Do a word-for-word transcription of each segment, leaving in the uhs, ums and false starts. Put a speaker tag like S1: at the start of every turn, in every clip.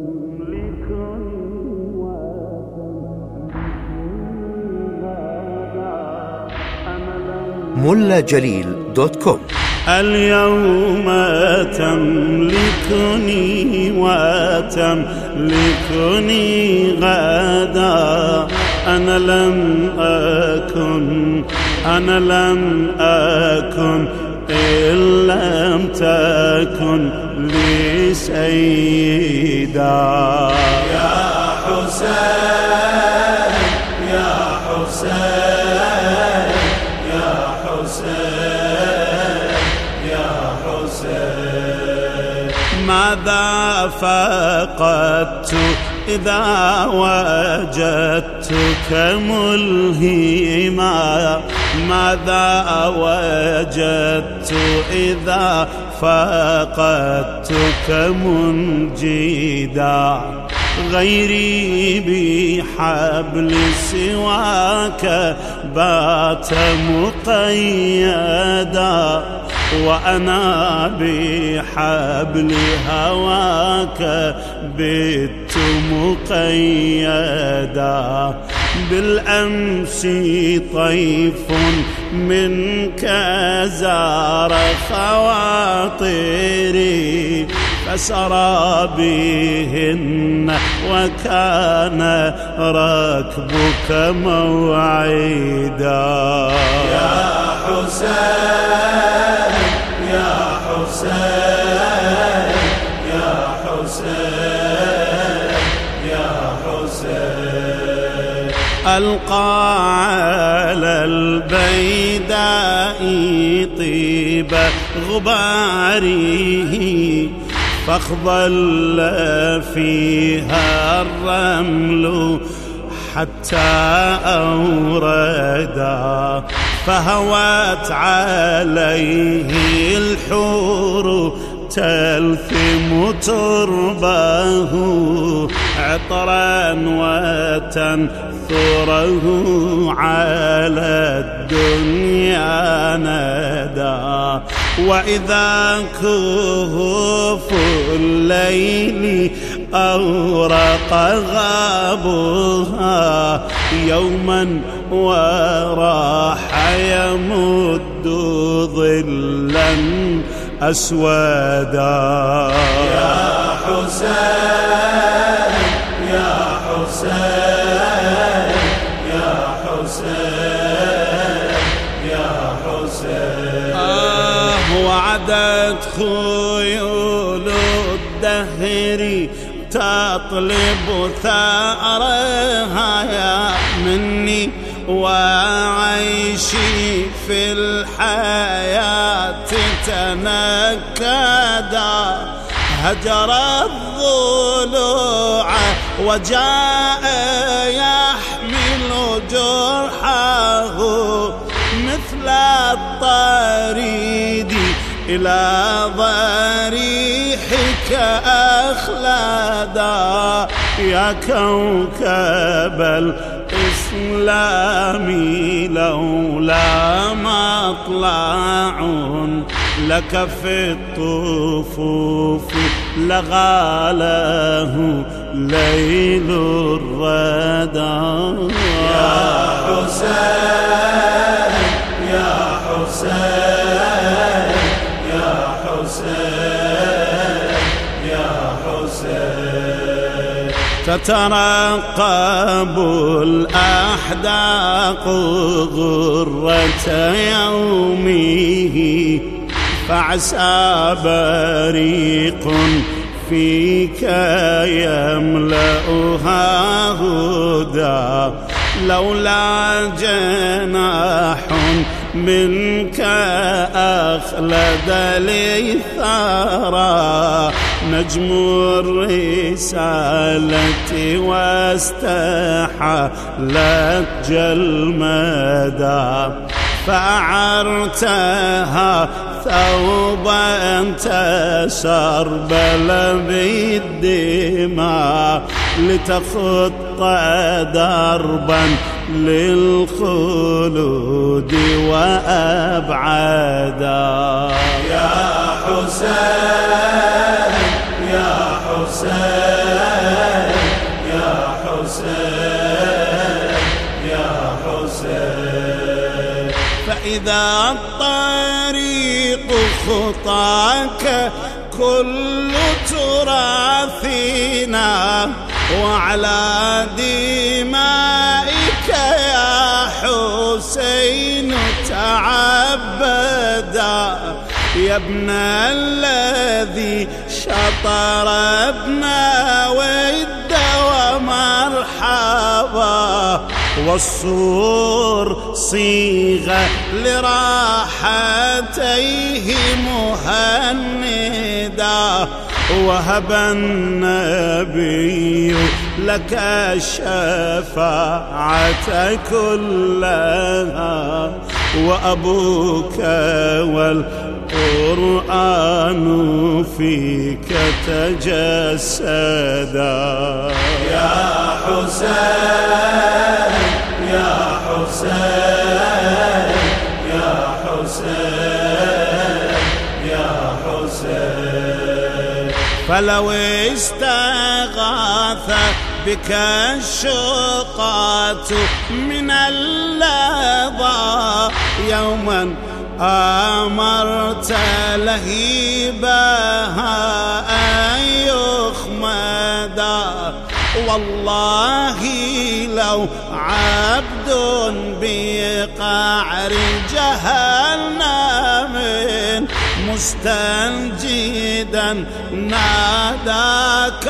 S1: ملا جليل دوت كوم.
S2: اليوم تملكني وتملكني غدا. أنا لم أكن أنا لم أكن إن لم تكن لي سيدا.
S3: يا حسين يا حسين يا حسين يا حسين.
S2: ماذا فقدت إذا وجدتك ملهما؟ ماذا وجدت إذا فقدتك منجدا؟ غيري بحبل سواك بات مقيدا، وأنا بحبل هواك بت مقيدا. بالأمس طيف منك زار خواطري، فسرى بهن وكان ركبك موعدا.
S3: يا حسين يا حسين يا حسين يا حسين.
S2: ألقى على البيداء طيب غباره، فاخضل فيها الرمل حتى أوردا. فهوت عليه الحور تلثم تربه، عطرا وتنثره على الدنيا ندى. وإذا كهوف الليل أورق غابها، يوما وراح يمد ظلا أسودا.
S3: يا حسين يا حسين يا حسين يا حسين.
S2: آه وعدت خيول الدهر تطلب ثأرها يا مني، وعيشي في الحياة تنكدا. هجر الضلوع وجاء يحمل جرحه، مثل الطريد إلى ضريحك أخلدا. يا كوكب الإسلام لولا مطلع لك في الطفوف لغاله ليل الردى.
S3: يا حسين يا حسين يا حسين يا حسين. تترقب الأحداق غرة يومه، فعسى بريق فيك يملأها هدى. لولا جناح منك أخلد لي ثرى، نجم الرسالة واستحالت جلمدا. فأعرتها ثوبا تسربل بالدماء، لتخط دربا للخلود وأبعدا. يا حسين يا حسين
S2: فإذا الطريق خطاك كل تراثنا وعلى دمائك يا حسين تعبدا. يا ابن الذي شطر ابن ود ومرحبا، والصور صيغة لراحتيه مهندا. وهب النبي لك الشفاعة كلها، وأبوك والقرآن فيك تجسدا.
S3: يا حسين يا حسين يا حسين يا حسين.
S2: فلو استغاث بك الشقات من اللظى يوما أمرت لهيبها أن يخمدا. والله لو عبد بقعر جهنم مستنجدا ناداك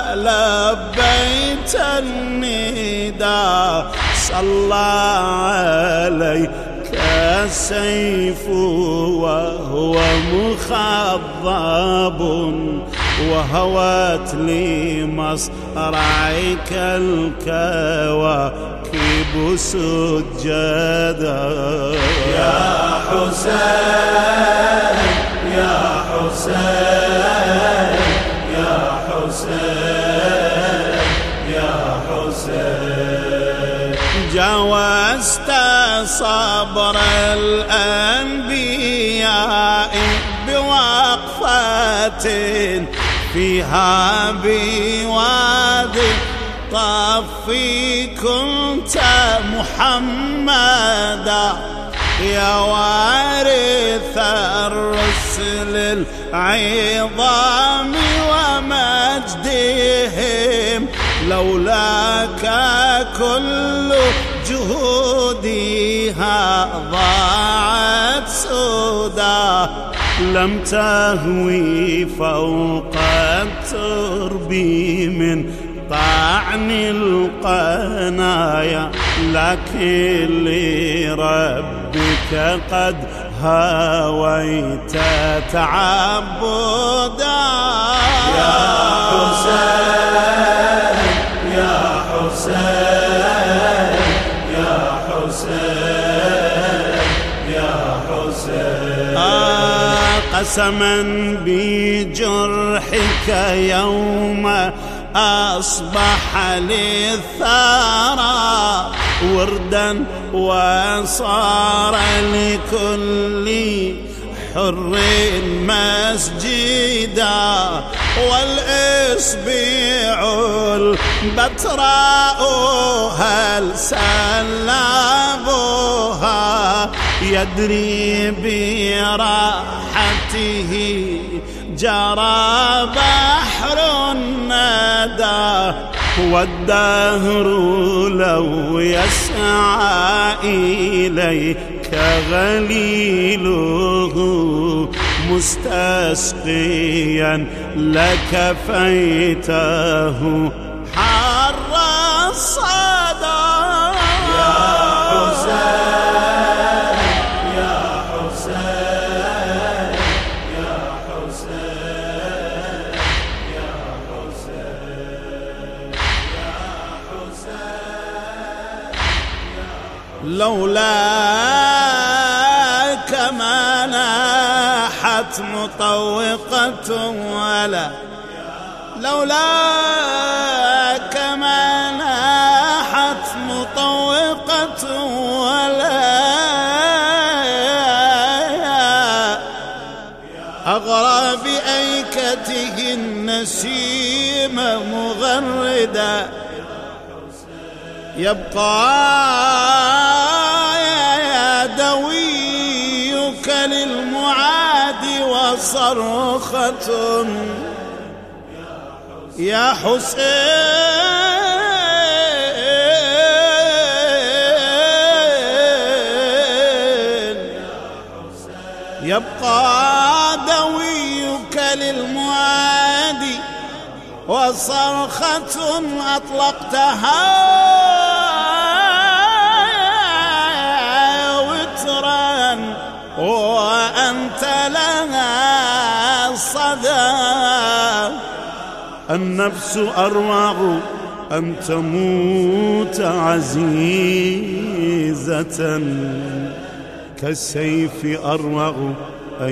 S2: لبيت النداء. صلى عليك السيف وهو مخضب، وهوت لمصرعك الكواكب سجدا.
S3: يا حسين يا حسين يا حسين يا حسين.
S2: جاوزت صبر الأنبياء بوقفة فيها بوادي طفي كنت محمدا. يا وارث الرسل العظام ومجدهم، لولاك كل جهودها ضاعت سودا. لم تهوي فوق الترب من طعن القنايا، لكن لربك قد هاويت تعبدا.
S3: يا حسين يا حسين يا حسين يا حسين.
S2: آه قسما بجرحك يوم أصبح للثرى وردا، وصار لكل حر مسجدا. والإصبع البتراء هل سلبها يدري براحته جرى بحر الندى. والدهر لو يسعى إليك غليله مستسقيا لكفيته حر الصدى.
S3: يا حسين يا حسين يا حسين يا حسين يا حسين.
S2: لولاك ما ناحت مطوقة ولا، لولاك ما ناحت مطوقة ولا أغرى بأيكته النسيم مغردا. يبقى يا دوي المعادي وصرخة يا حسين يبقى دويك للمعادي وصرخة أطلقتها وترا وأنت لها صدى النفس أروع أن تموت عزيزة كالسيف أروع أن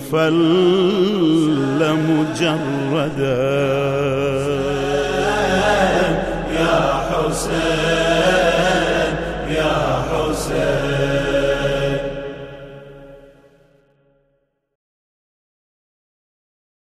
S2: يفل مجردا
S3: يا حسين يا حسين